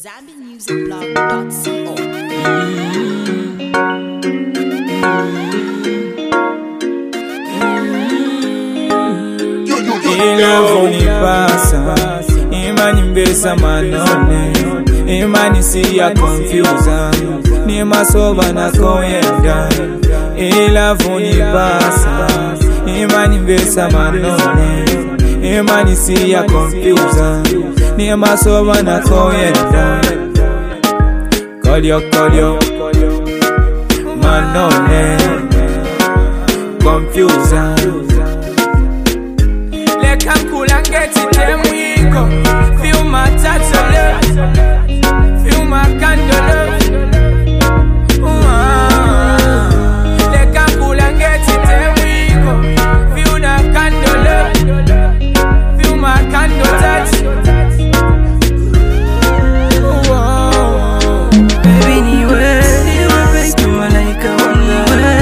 ZambianMusicBlog.co. Inavunipasa imani mbesa manone, imani si ya confusa, ni masoba na koyenda. Inavunipasa imani mbesa manone, imani si ya confusa, ni masoba na koyenda. Kolyo manone confusa. Come cool and get it, then we go. Feel my touch of love, feel my candle love. They come cool and get it, then we go. Feel the candle love, feel my candle touch. Baby, you make me like a wonder.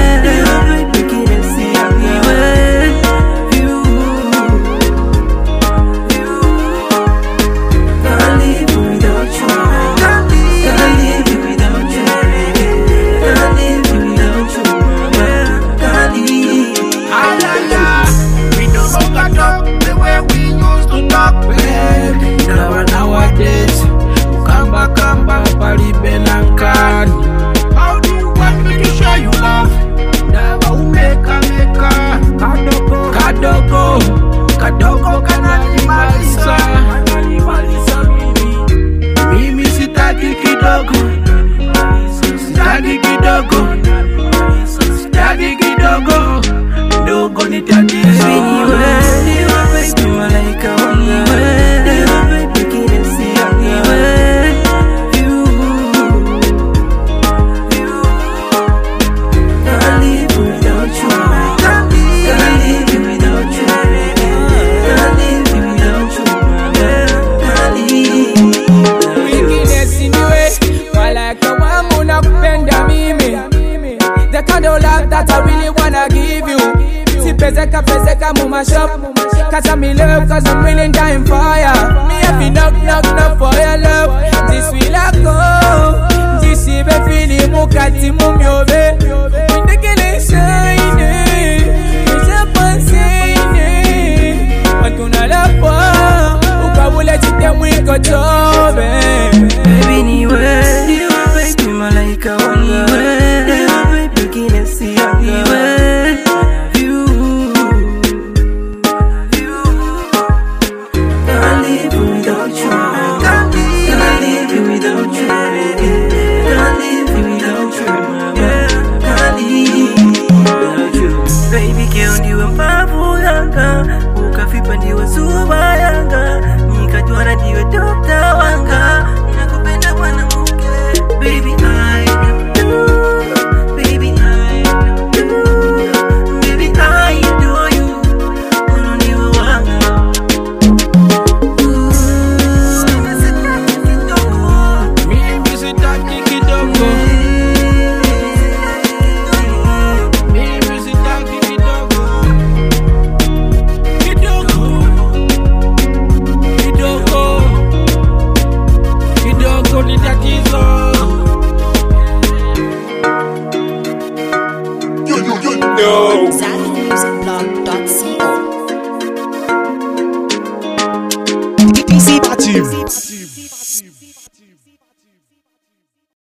How do you want me to show you love? Never umeka Kadogo kananimalisa mimi sitaki kidogo ndogo nitatizo. The kind of love that I really wanna give you. Si pezeka muma shop, cause I'm in love, cause I'm really dying for ya.